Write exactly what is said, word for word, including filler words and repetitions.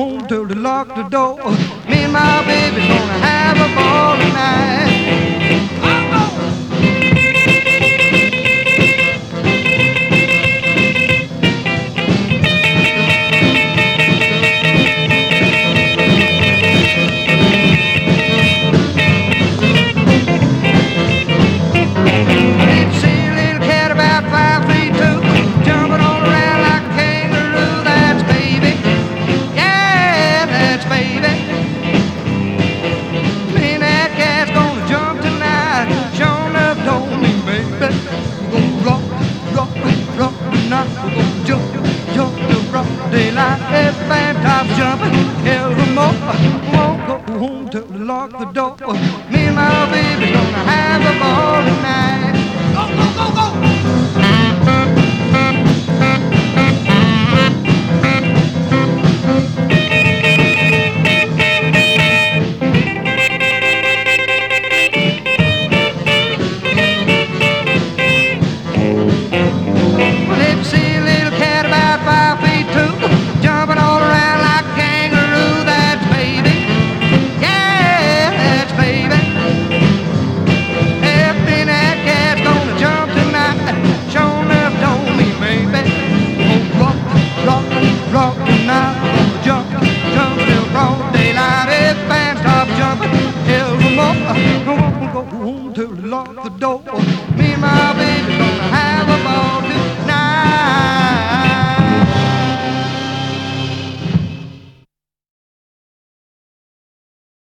home till they lock the door. Me and my baby gonna have a ball tonight. Daylight, everybody top jumping, evermore. Won't go home till they lock the door. Me and my baby gonna have a ball tonight.